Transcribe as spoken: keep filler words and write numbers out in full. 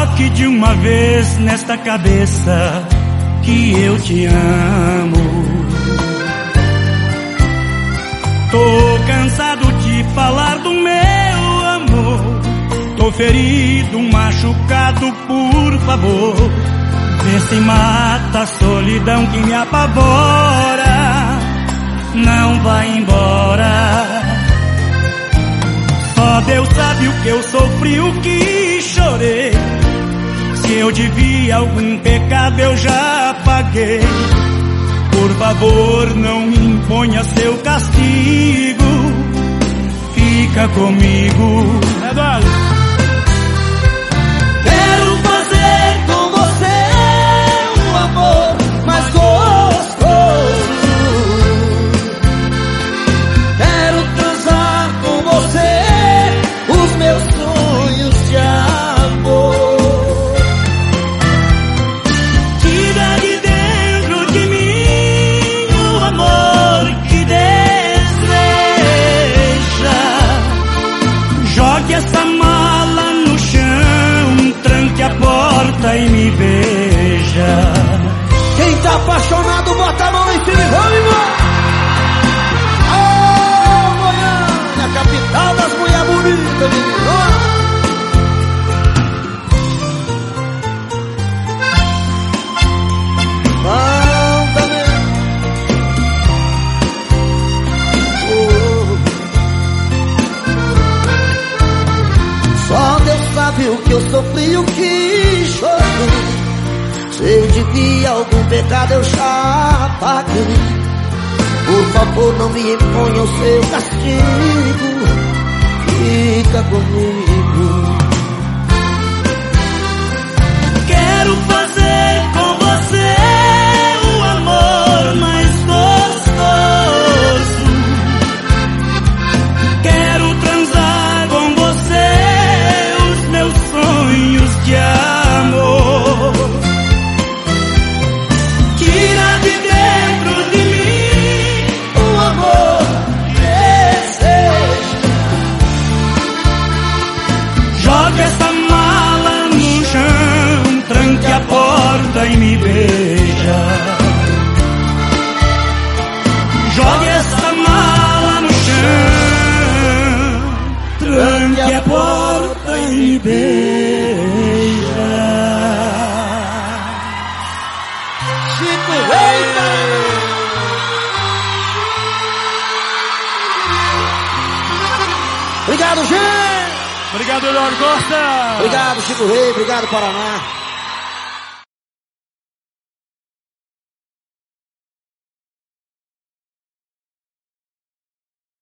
Coloque de uma vez nesta cabeça que eu te amo. Tô cansado de falar do meu amor. Tô ferido, machucado, por favor. Vê se mata a solidão que me apavora. Não vai embora. Só Deus sabe o que eu sofri, o que chorei. Se eu devia algum pecado eu já paguei. Por favor, não me imponha seu castigo. Fica comigo. Eduardo. Quero fazer com você um amor mais gostoso. Quero transar com você os meus sonhos de amor. Tira de dentro de mim o amor que deseja. Jogue essa mala no chão, tranque a porta e me beija. Quem tá apaixonado, bota a mão em cima e vamos embora. Ô, Goiânia, capital das mulheres bonitas, menino. Bom também. Oh. Só Deus sabe o que eu sofri, o que chorei. Se eu devia algum pecado eu já paguei. Por favor, não me imponha o seu castigo. Fica comigo. Quero fazer com você o amor mais gostoso. Quero transar com você os meus sonhos de amor. Tira de dentro de mim O amor que deseja. Joga essa mala no chão, tranque a porta e me beija. Jogue essa mala no chão, tranque a porta e me beija. Chico Rei, Paraná. Obrigado, gente. Obrigado, Eduardo Costa. Obrigado, Chico Rei. Obrigado, Paraná.